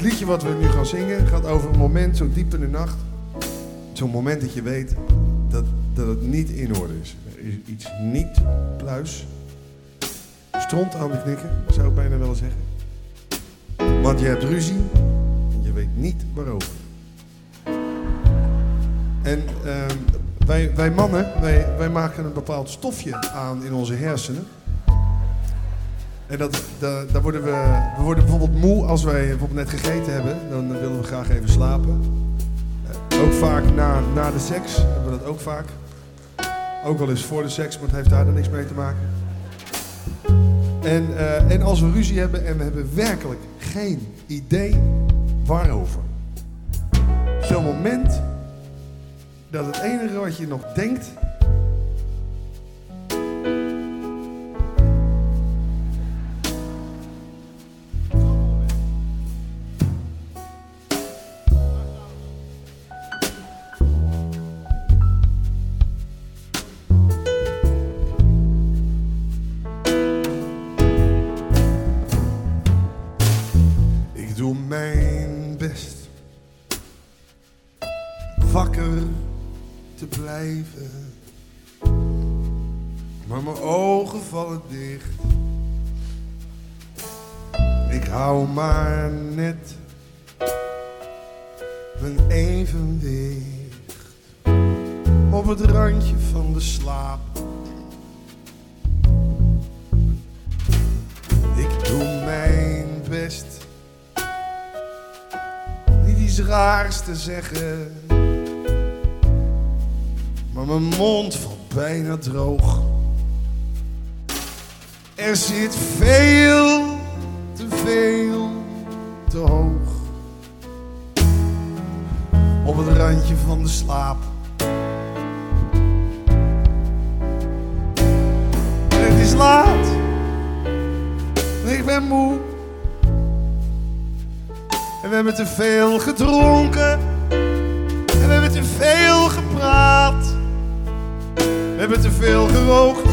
Het liedje wat we nu gaan zingen gaat over een moment zo diep in de nacht. Zo'n moment dat je weet dat het niet in orde is. Er is iets niet pluis. Stront aan de knikken, zou ik bijna willen zeggen. Want je hebt ruzie en je weet niet waarover. En wij mannen, wij maken een bepaald stofje aan in onze hersenen. En daar worden we worden bijvoorbeeld moe als wij bijvoorbeeld net gegeten hebben. Dan willen we graag even slapen. Ook vaak na de seks hebben we dat ook vaak. Ook wel eens voor de seks, maar het heeft daar dan niks mee te maken. En als we ruzie hebben en we hebben werkelijk geen idee waarover. Zo'n moment dat het enige wat je nog denkt... Ik doe mijn best wakker te blijven, maar mijn ogen vallen dicht. Ik hou maar net mijn evenwicht op het randje van de slaap. Ik doe mijn best niet iets raars te zeggen, maar mijn mond valt bijna droog. Er zit veel te hoog op het randje van de slaap. Het is laat en ik ben moe. En we hebben te veel gedronken. En we hebben te veel gepraat. We hebben te veel gerookt.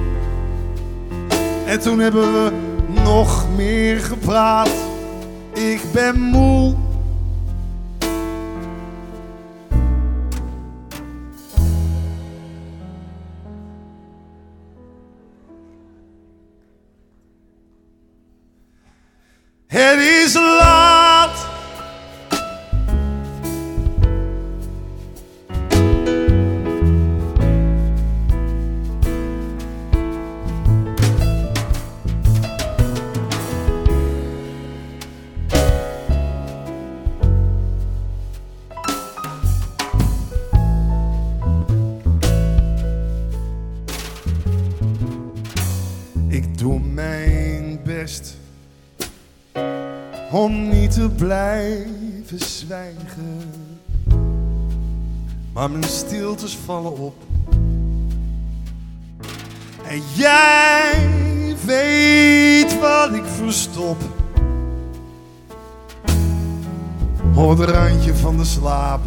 En toen hebben we nog meer gepraat. Ik ben moe. Het is laat. Ik doe mijn best om niet te blijven zwijgen, maar mijn stiltes vallen op. En jij weet wat ik verstop op het randje van de slaap.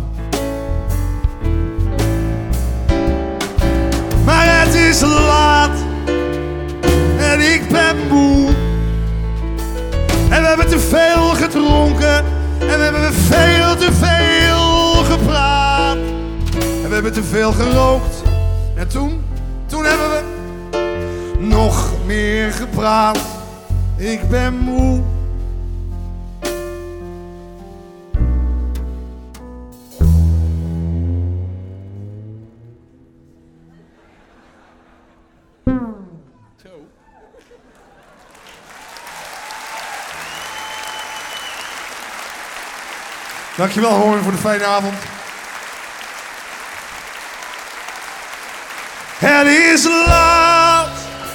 Maar het is laat en ik ben moe. En we hebben te veel gedronken. En we hebben veel te veel gepraat. En we hebben te veel gerookt. En toen hebben we nog meer gepraat. Ik ben moe. Dankjewel Hoorn voor de fijne avond. Het is laat.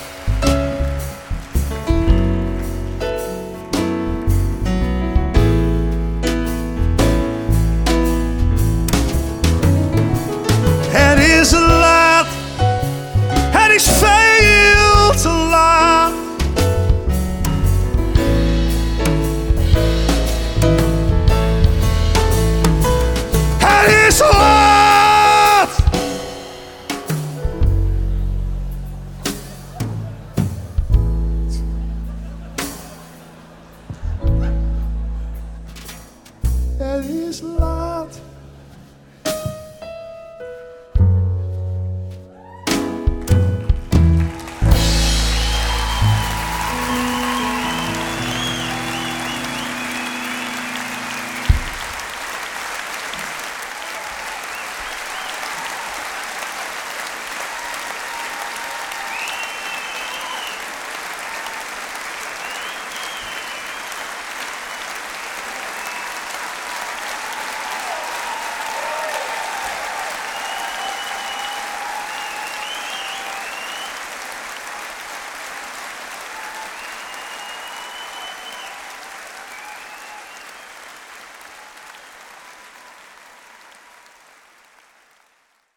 Het is laat. Het is veel te laat. Het is laat. laat.